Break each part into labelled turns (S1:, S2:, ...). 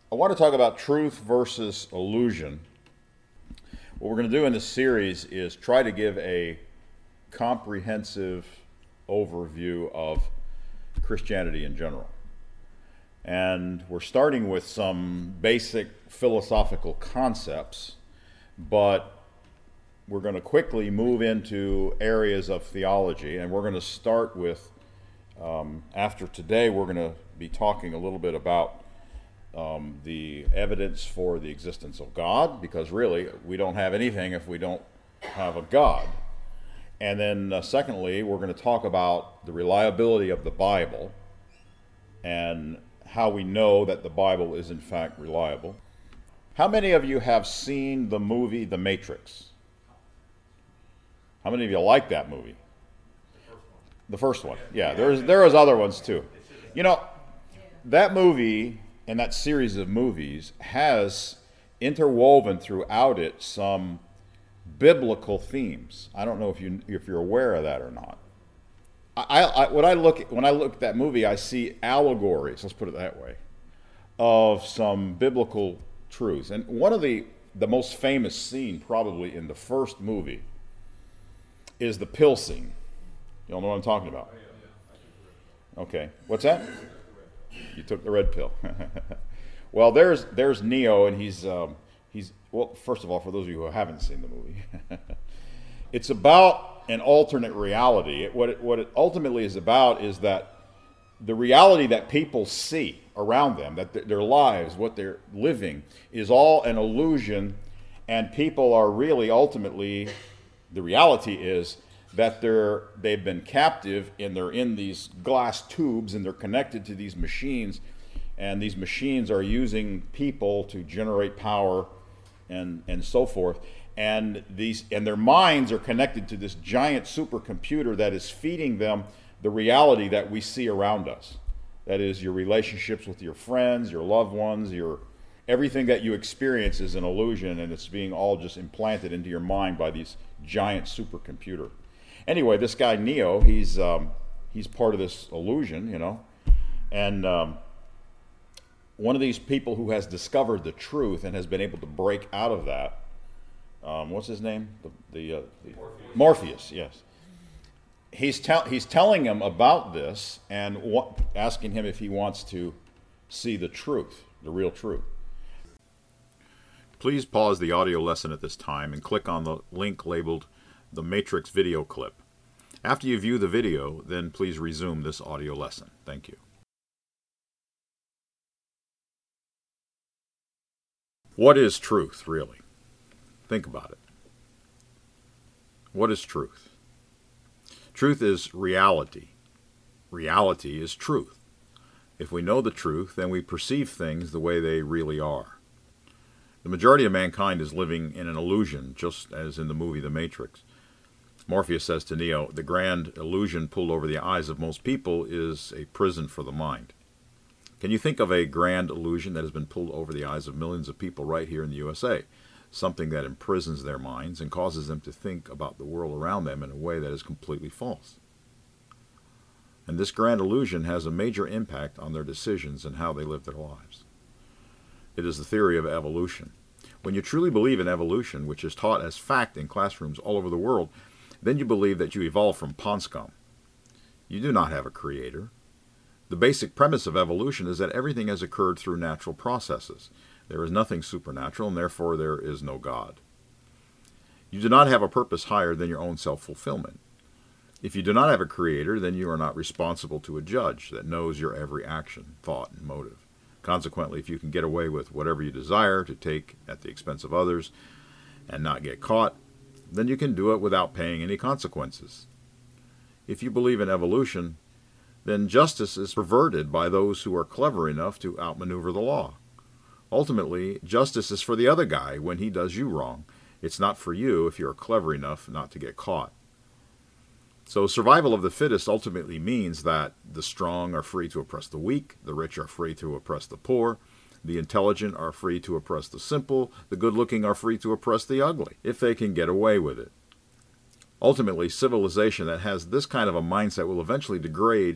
S1: I want to talk about truth versus illusion. What we're going to do in this series is try to give a comprehensive overview of Christianity in general. And we're starting with some basic philosophical concepts, but we're going to quickly move into areas of theology, and we're going to start with, after today, we're going to be talking a little bit about the evidence for the existence of God, because really we don't have anything if we don't have a God. And then secondly, we're going to talk about the reliability of the Bible and how we know that the Bible is in fact reliable. How many of you have seen the movie The Matrix? How many of you like that movie? The first one. Yeah, there is other ones too. You know, that movie and that series of movies has interwoven throughout it some biblical themes. I don't know if you're aware of that or not. When I look at that movie, I see allegories, let's put it that way, of some biblical truths. And one of the most famous scene probably in the first movie is the pill scene. You all know what I'm talking about? Okay. What's that? You took the red pill. Well, there's Neo, and he's well, first of all, for those of you who haven't seen the movie, it's about an alternate reality. What it ultimately is about is that the reality that people see around them, that their lives, what they're living, is all an illusion, and people are really ultimately, the reality is that they've been captive and they're in these glass tubes and they're connected to these machines, and these machines are using people to generate power and so forth. And their minds are connected to this giant supercomputer that is feeding them the reality that we see around us. That is, your relationships with your friends, your loved ones, everything that you experience is an illusion, and it's being all just implanted into your mind by these giant supercomputer. Anyway, this guy Neo, he's part of this illusion, you know, and one of these people who has discovered the truth and has been able to break out of that. What's his name? The Morpheus. Yes. He's telling him about this and asking him if he wants to see the truth, the real truth. Please pause the audio lesson at this time and click on the link labeled The Matrix Video Clip. After you view the video, then please resume this audio lesson. Thank you. What is truth, really? Think about it. What is truth? Truth is reality. Reality is truth. If we know the truth, then we perceive things the way they really are. The majority of mankind is living in an illusion, just as in the movie The Matrix. Morpheus says to Neo, the grand illusion pulled over the eyes of most people is a prison for the mind. Can you think of a grand illusion that has been pulled over the eyes of millions of people right here in the USA? Something that imprisons their minds and causes them to think about the world around them in a way that is completely false. And this grand illusion has a major impact on their decisions and how they live their lives. It is the theory of evolution. When you truly believe in evolution, which is taught as fact in classrooms all over the world, then you believe that you evolved from pond scum. You do not have a creator. The basic premise of evolution is that everything has occurred through natural processes. There is nothing supernatural, and therefore there is no God. You do not have a purpose higher than your own self-fulfillment. If you do not have a creator, then you are not responsible to a judge that knows your every action, thought, and motive. Consequently, if you can get away with whatever you desire to take at the expense of others and not get caught, then you can do it without paying any consequences. If you believe in evolution, then justice is perverted by those who are clever enough to outmaneuver the law. Ultimately, justice is for the other guy when he does you wrong. It's not for you if you are clever enough not to get caught. So survival of the fittest ultimately means that the strong are free to oppress the weak, the rich are free to oppress the poor, the intelligent are free to oppress the simple, the good-looking are free to oppress the ugly, if they can get away with it. Ultimately, civilization that has this kind of a mindset will eventually degrade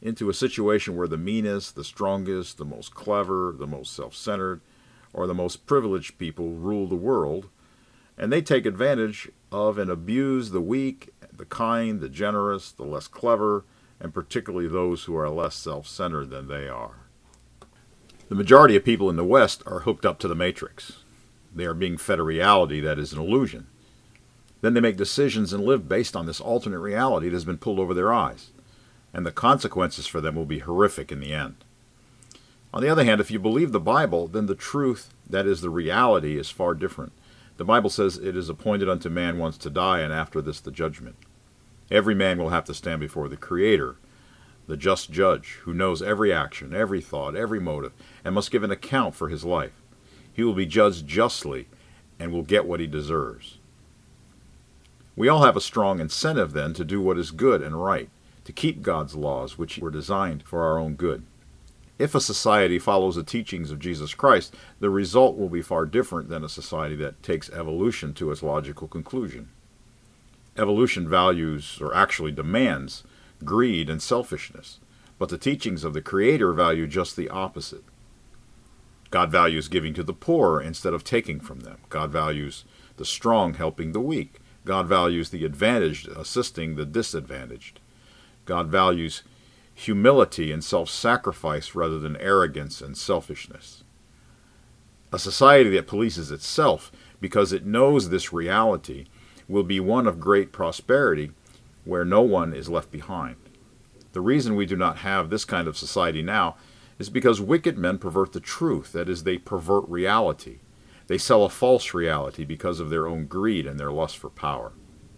S1: into a situation where the meanest, the strongest, the most clever, the most self-centered, or the most privileged people rule the world, and they take advantage of and abuse the weak, the kind, the generous, the less clever, and particularly those who are less self-centered than they are. The majority of people in the West are hooked up to the Matrix. They are being fed a reality that is an illusion. Then they make decisions and live based on this alternate reality that has been pulled over their eyes, and the consequences for them will be horrific in the end. On the other hand, if you believe the Bible, then the truth, that is the reality, is far different. The Bible says it is appointed unto man once to die, and after this the judgment. Every man will have to stand before the Creator, the just judge, who knows every action, every thought, every motive, and must give an account for his life. He will be judged justly and will get what he deserves. We all have a strong incentive, then, to do what is good and right, to keep God's laws, which were designed for our own good. If a society follows the teachings of Jesus Christ, the result will be far different than a society that takes evolution to its logical conclusion. Evolution values, or actually demands, greed and selfishness, but the teachings of the Creator value just the opposite. God values giving to the poor instead of taking from them. God values the strong helping the weak. God values the advantaged assisting the disadvantaged. God values humility and self-sacrifice rather than arrogance and selfishness. A society that polices itself because it knows this reality will be one of great prosperity where no one is left behind. The reason we do not have this kind of society now is because wicked men pervert the truth, that is, they pervert reality. They sell a false reality because of their own greed and their lust for power.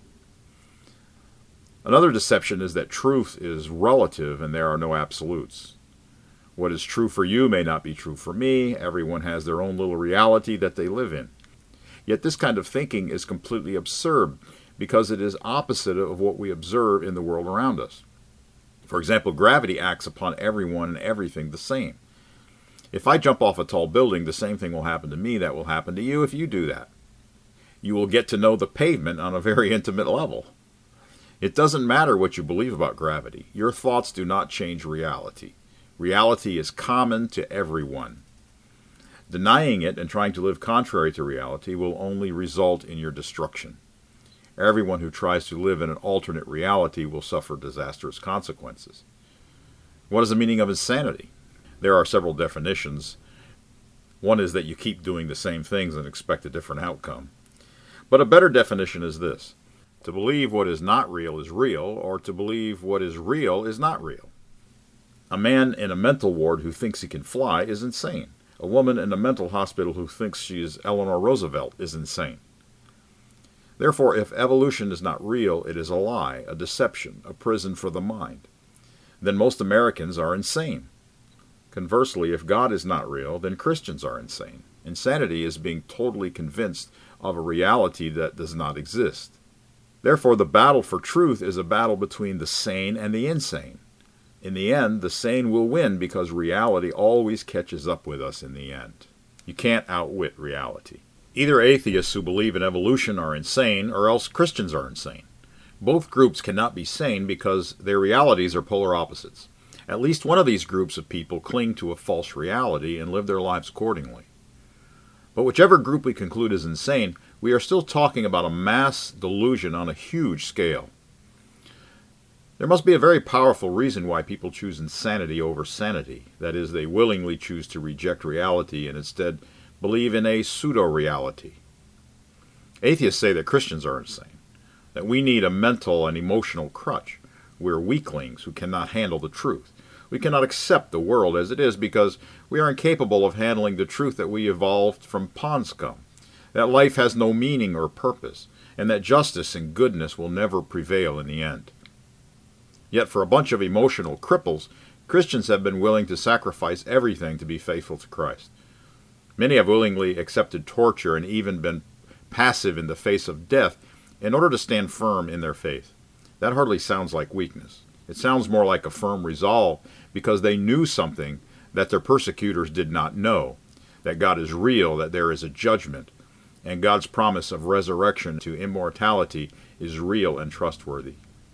S1: Another deception is that truth is relative and there are no absolutes. What is true for you may not be true for me. Everyone has their own little reality that they live in. Yet this kind of thinking is completely absurd because it is opposite of what we observe in the world around us. For example, gravity acts upon everyone and everything the same. If I jump off a tall building, the same thing will happen to me that will happen to you if you do that. You will get to know the pavement on a very intimate level. It doesn't matter what you believe about gravity. Your thoughts do not change reality. Reality is common to everyone. Denying it and trying to live contrary to reality will only result in your destruction. Everyone who tries to live in an alternate reality will suffer disastrous consequences. What is the meaning of insanity? There are several definitions. One is that you keep doing the same things and expect a different outcome. But a better definition is this: to believe what is not real is real, or to believe what is real is not real. A man in a mental ward who thinks he can fly is insane. A woman in a mental hospital who thinks she is Eleanor Roosevelt is insane. Therefore, if evolution is not real, it is a lie, a deception, a prison for the mind. Then most Americans are insane. Conversely, if God is not real, then Christians are insane. Insanity is being totally convinced of a reality that does not exist. Therefore, the battle for truth is a battle between the sane and the insane. In the end, the sane will win because reality always catches up with us in the end. You can't outwit reality. Either atheists who believe in evolution are insane, or else Christians are insane. Both groups cannot be sane because their realities are polar opposites. At least one of these groups of people cling to a false reality and live their lives accordingly. But whichever group we conclude is insane, we are still talking about a mass delusion on a huge scale. There must be a very powerful reason why people choose insanity over sanity. That is, they willingly choose to reject reality and instead believe in a pseudo-reality. Atheists say that Christians are insane, that we need a mental and emotional crutch. We're weaklings who cannot handle the truth. We cannot accept the world as it is because we are incapable of handling the truth that we evolved from pond scum, that life has no meaning or purpose, and that justice and goodness will never prevail in the end. Yet for a bunch of emotional cripples, Christians have been willing to sacrifice everything to be faithful to Christ. Many have willingly accepted torture and even been passive in the face of death in order to stand firm in their faith. That hardly sounds like weakness. It sounds more like a firm resolve because they knew something that their persecutors did not know, that God is real, that there is a judgment, and God's promise of resurrection to immortality is real and trustworthy.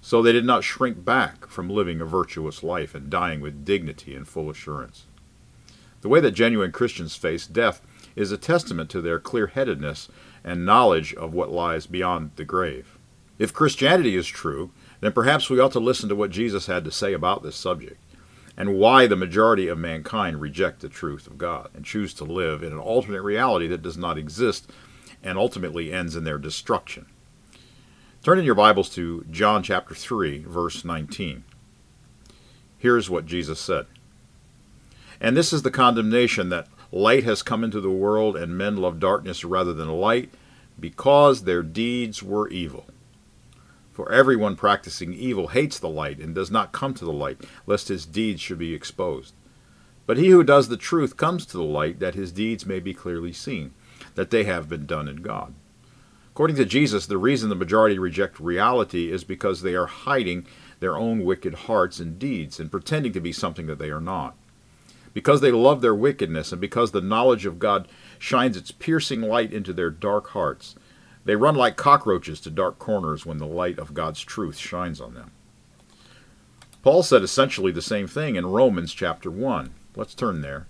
S1: So they did not shrink back from living a virtuous life and dying with dignity and full assurance. The way that genuine Christians face death is a testament to their clear-headedness and knowledge of what lies beyond the grave. If Christianity is true, then perhaps we ought to listen to what Jesus had to say about this subject, and why the majority of mankind reject the truth of God and choose to live in an alternate reality that does not exist and ultimately ends in their destruction. Turn in your Bibles to John chapter 3, verse 19. Here's what Jesus said. And this is the condemnation, that light has come into the world, and men love darkness rather than light, because their deeds were evil. For everyone practicing evil hates the light and does not come to the light, lest his deeds should be exposed. But he who does the truth comes to the light, that his deeds may be clearly seen, that they have been done in God. According to Jesus, the reason the majority reject reality is because they are hiding their own wicked hearts and deeds and pretending to be something that they are not. Because they love their wickedness, and because the knowledge of God shines its piercing light into their dark hearts, they run like cockroaches to dark corners when the light of God's truth shines on them. Paul said essentially the same thing in Romans chapter 1. Let's turn there.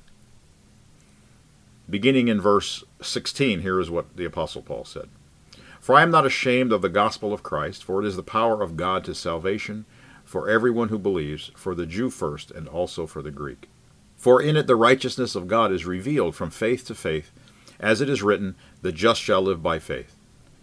S1: Beginning in verse 16, here is what the Apostle Paul said. For I am not ashamed of the gospel of Christ, for it is the power of God to salvation for everyone who believes, for the Jew first, and also for the Greek. For in it the righteousness of God is revealed from faith to faith, as it is written, the just shall live by faith.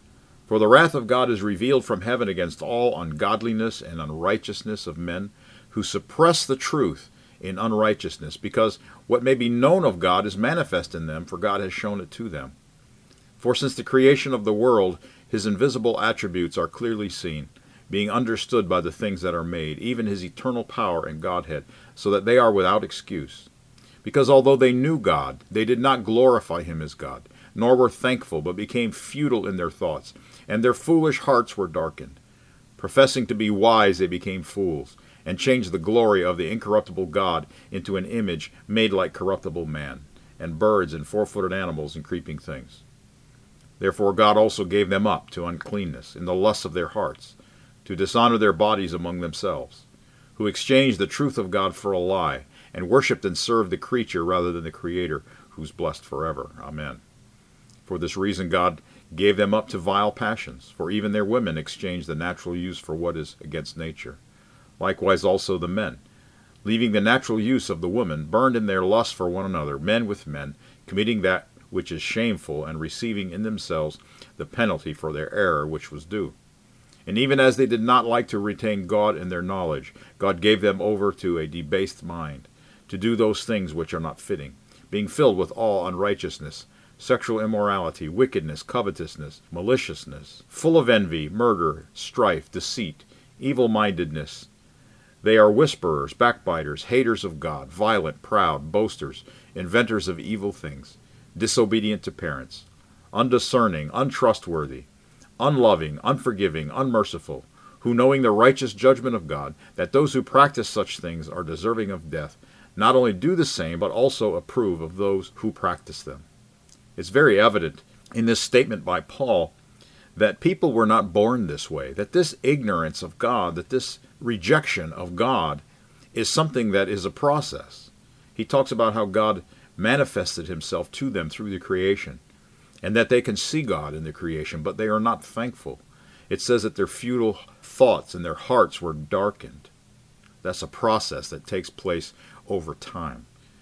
S1: For the wrath of God is revealed from heaven against all ungodliness and unrighteousness of men, who suppress the truth in unrighteousness, because what may be known of God is manifest in them, for God has shown it to them. For since the creation of the world, his invisible attributes are clearly seen, being understood by the things that are made, even his eternal power and Godhead, so that they are without excuse. Because although they knew God, they did not glorify him as God, nor were thankful, but became futile in their thoughts, and their foolish hearts were darkened. Professing to be wise, they became fools, and changed the glory of the incorruptible God into an image made like corruptible man, and birds and four-footed animals and creeping things. Therefore God also gave them up to uncleanness in the lusts of their hearts, to dishonor their bodies among themselves, who exchanged the truth of God for a lie, and worshipped and served the creature rather than the Creator, who's blessed forever. Amen. For this reason God gave them up to vile passions, for even their women exchanged the natural use for what is against nature. Likewise also the men, leaving the natural use of the woman, burned in their lust for one another, men with men, committing that which is shameful, and receiving in themselves the penalty for their error which was due. And even as they did not like to retain God in their knowledge, God gave them over to a debased mind, to do those things which are not fitting, being filled with all unrighteousness, sexual immorality, wickedness, covetousness, maliciousness, full of envy, murder, strife, deceit, evil-mindedness. They are whisperers, backbiters, haters of God, violent, proud, boasters, inventors of evil things, disobedient to parents, undiscerning, untrustworthy, unloving, unforgiving, unmerciful, who, knowing the righteous judgment of God, that those who practice such things are deserving of death, not only do the same, but also approve of those who practice them. It's very evident in this statement by Paul that people were not born this way, that this ignorance of God, that this rejection of God is something that is a process. He talks about how God manifested himself to them through the creation, and that they can see God in the creation, but they are not thankful. It says that their futile thoughts and their hearts were darkened. That's a process that takes place over time.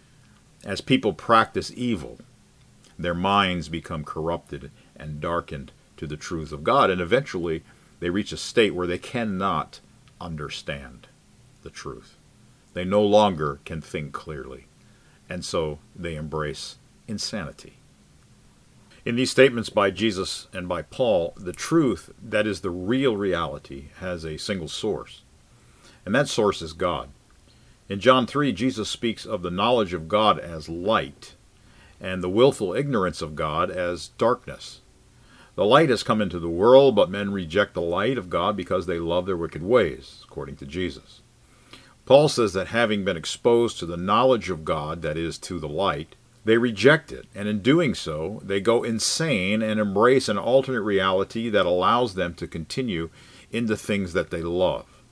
S1: As people practice evil, their minds become corrupted and darkened to the truth of God, and eventually they reach a state where they cannot understand the truth. They no longer can think clearly, and so they embrace insanity. In these statements by Jesus and by Paul, the truth, that is the real reality, has a single source, and that source is God. In John 3, Jesus speaks of the knowledge of God as light, and the willful ignorance of God as darkness. The light has come into the world, but men reject the light of God because they love their wicked ways, according to Jesus. Paul says that having been exposed to the knowledge of God, that is, to the light, they reject it, and in doing so, they go insane and embrace an alternate reality that allows them to continue in the things that they love.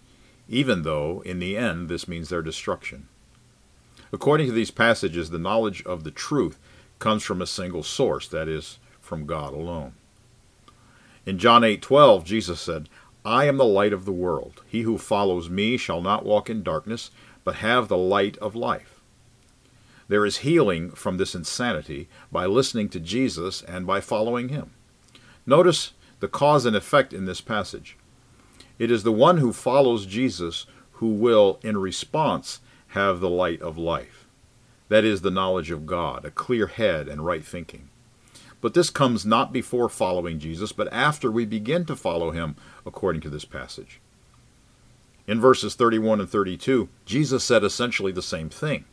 S1: even though, in the end, this means their destruction. According to these passages, the knowledge of the truth comes from a single source, that is, from God alone. In John 8:12, Jesus said, "I am the light of the world. He who follows me shall not walk in darkness, but have the light of life." There is healing from this insanity by listening to Jesus and by following him. Notice the cause and effect in this passage. It is the one who follows Jesus who will, in response, have the light of life. That is the knowledge of God, a clear head and right thinking. But this comes not before following Jesus, but after we begin to follow him, according to this passage. In verses 31 and 32, Jesus said essentially the same thing.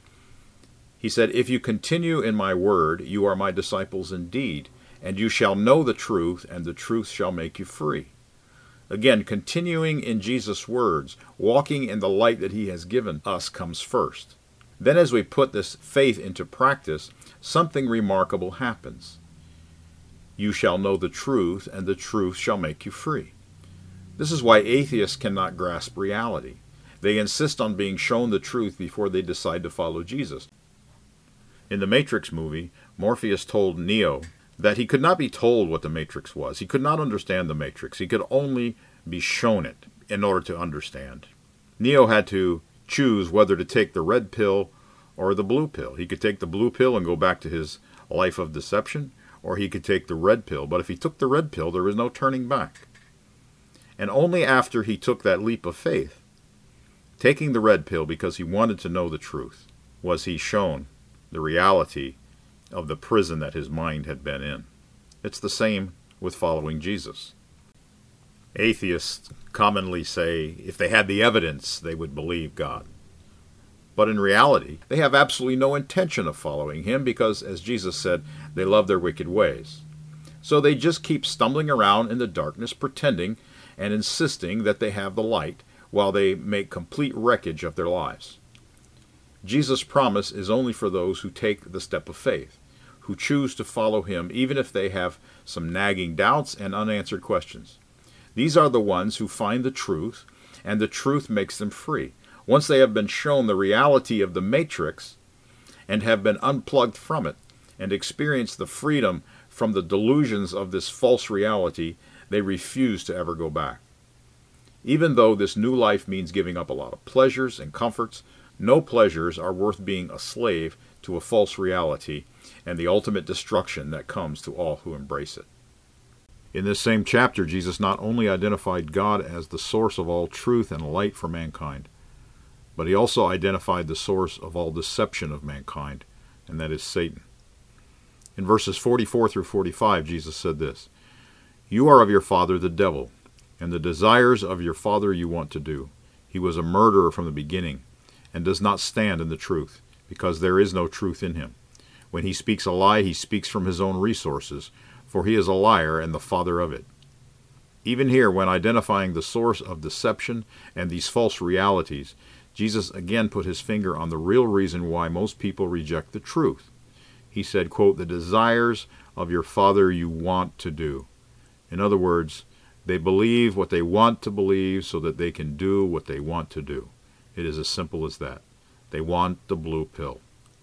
S1: He said, "If you continue in my word, you are my disciples indeed, and you shall know the truth, and the truth shall make you free." Again, continuing in Jesus' words, walking in the light that he has given us comes first. Then as we put this faith into practice, something remarkable happens. You shall know the truth, and the truth shall make you free. This is why atheists cannot grasp reality. They insist on being shown the truth before they decide to follow Jesus. In the Matrix movie, Morpheus told Neo that he could not be told what the Matrix was. He could not understand the Matrix. He could only be shown it in order to understand. Neo had to choose whether to take the red pill or the blue pill. He could take the blue pill and go back to his life of deception, or he could take the red pill. But if he took the red pill, there was no turning back. And only after he took that leap of faith, taking the red pill because he wanted to know the truth, was he shown the reality of the prison that his mind had been in. It's the same with following Jesus. Atheists commonly say if they had the evidence, they would believe God. But in reality, they have absolutely no intention of following him because, as Jesus said, they love their wicked ways. So they just keep stumbling around in the darkness, pretending and insisting that they have the light, while they make complete wreckage of their lives. Jesus' promise is only for those who take the step of faith, who choose to follow him even if they have some nagging doubts and unanswered questions. These are the ones who find the truth, and the truth makes them free. Once they have been shown the reality of the matrix and have been unplugged from it and experienced the freedom from the delusions of this false reality, they refuse to ever go back. Even though this new life means giving up a lot of pleasures and comforts, no pleasures are worth being a slave to a false reality and the ultimate destruction that comes to all who embrace it. In this same chapter, Jesus not only identified God as the source of all truth and light for mankind, but he also identified the source of all deception of mankind, and that is Satan. In verses 44 through 45, Jesus said this, "You are of your father the devil, and the desires of your father you want to do. He was a murderer from the beginning, and does not stand in the truth, because there is no truth in him. When he speaks a lie, he speaks from his own resources, for he is a liar and the father of it." Even here, when identifying the source of deception and these false realities, Jesus again put his finger on the real reason why most people reject the truth. He said, quote, "The desires of your father you want to do." In other words, they believe what they want to believe so that they can do what they want to do. It is as simple as that. They want the blue pill.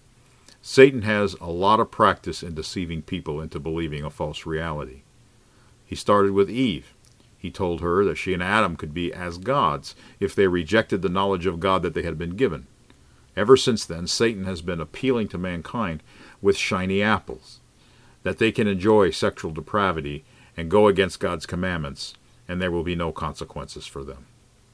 S1: Satan has a lot of practice in deceiving people into believing a false reality. He started with Eve. He told her that she and Adam could be as gods if they rejected the knowledge of God that they had been given. Ever since then, Satan has been appealing to mankind with shiny apples, that they can enjoy sexual depravity and go against God's commandments, and there will be no consequences for them.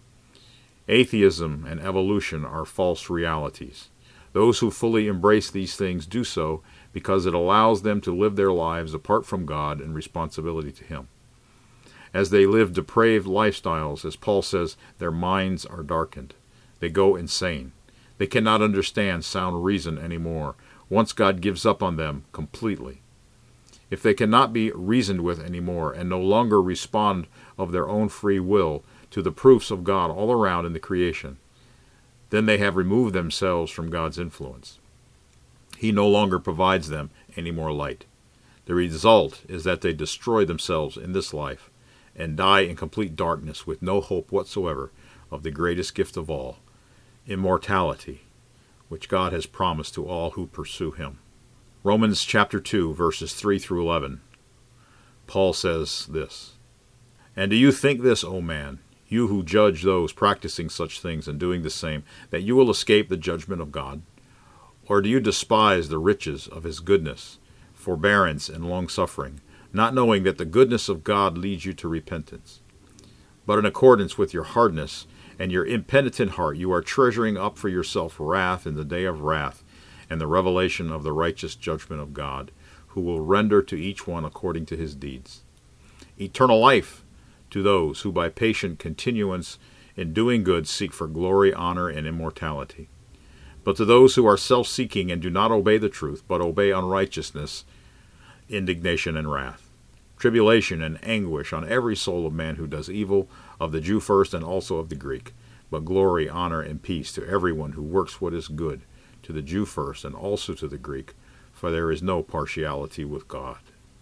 S1: Atheism and evolution are false realities. Those who fully embrace these things do so because it allows them to live their lives apart from God and responsibility to him. As they live depraved lifestyles, as Paul says, their minds are darkened. They go insane. They cannot understand sound reason anymore, once God gives up on them completely. If they cannot be reasoned with anymore and no longer respond of their own free will to the proofs of God all around in the creation, then they have removed themselves from God's influence. He no longer provides them any more light. The result is that they destroy themselves in this life and die in complete darkness with no hope whatsoever of the greatest gift of all, immortality, which God has promised to all who pursue him. Romans chapter 2, verses 3 through 11. Paul says this, "And do you think this, O man, you who judge those practicing such things and doing the same, that you will escape the judgment of God? Or do you despise the riches of his goodness, forbearance, and long-suffering, not knowing that the goodness of God leads you to repentance? But in accordance with your hardness and your impenitent heart, you are treasuring up for yourself wrath in the day of wrath and the revelation of the righteous judgment of God, who will render to each one according to his deeds. Eternal life to those who by patient continuance in doing good seek for glory, honor, and immortality. But to those who are self-seeking and do not obey the truth, but obey unrighteousness, indignation and wrath, tribulation and anguish on every soul of man who does evil, of the Jew first and also of the Greek, but glory, honor, and peace to everyone who works what is good, to the Jew first and also to the Greek, for there is no partiality with God."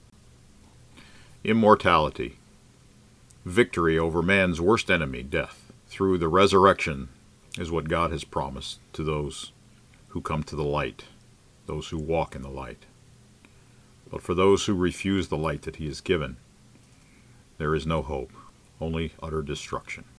S1: Immortality. Victory over man's worst enemy, death, through the resurrection, is what God has promised to those who come to the light, those who walk in the light. But for those who refuse the light that he has given, there is no hope, only utter destruction.